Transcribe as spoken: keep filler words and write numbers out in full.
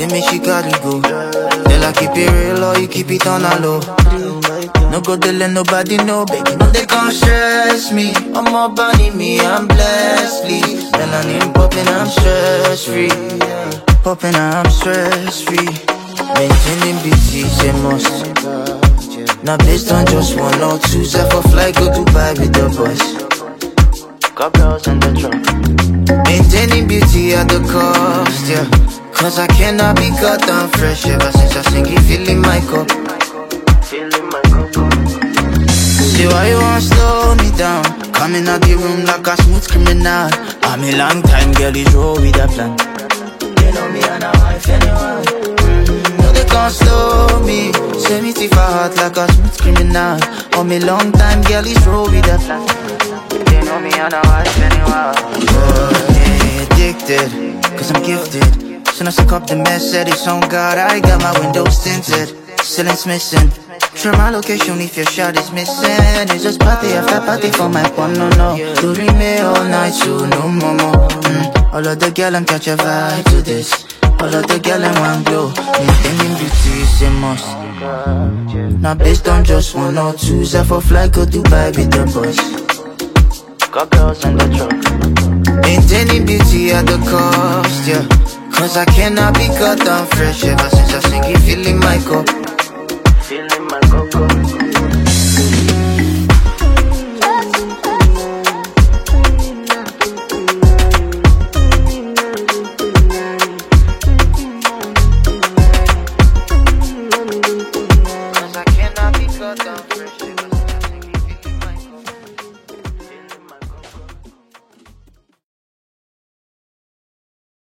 say me she gotta go. Tell her keep it real or you keep it on a low. No go to let nobody know, baby, no they can't stress me. I'm more bunny me, I'm blessed, please. Then I need poppin', I'm stress free. Poppin', I'm stress free. Maintaining beauty is a must. Not based on just one or two. Set for flight, go Dubai with the boys. Got girls in the truck. Maintaining beauty at the cost, yeah. Cause I cannot be cut down fresh. Ever since I sing it, feeling my cup. Feeling my cup. See why you wanna slow me down. Coming out the room like a smooth criminal. I'm a long time girl, is roll with a plan. They know me and I wife anyone. Mm, no they can't slow me. Say me teeth are hot like a smooth criminal. I'm a long time girl, is roll with a plan. They know me and I wife anyone. Oh, yeah, addicted, cause I'm gifted. Soon as I cop the Mercedes on God, I got my windows tinted. Ceilings missing. Share my location if your shot is missing. It's just party after party for my phone, no, no. You read me all night, so no more, more. Mm. All of the girl and catch a vibe to this. All of the girl and one glow. Maintaining beauty is a must. Not based on just one or two. Set for flight, go Dubai with the boys. Got girls in the truck. Maintaining beauty at the cost, yeah. Cause I cannot be cut down fresh. Ever since I sing it, feeling my cup. Feeling my cocoa.